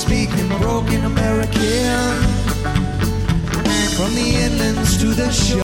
speaking broken American. From the inlands to the shore.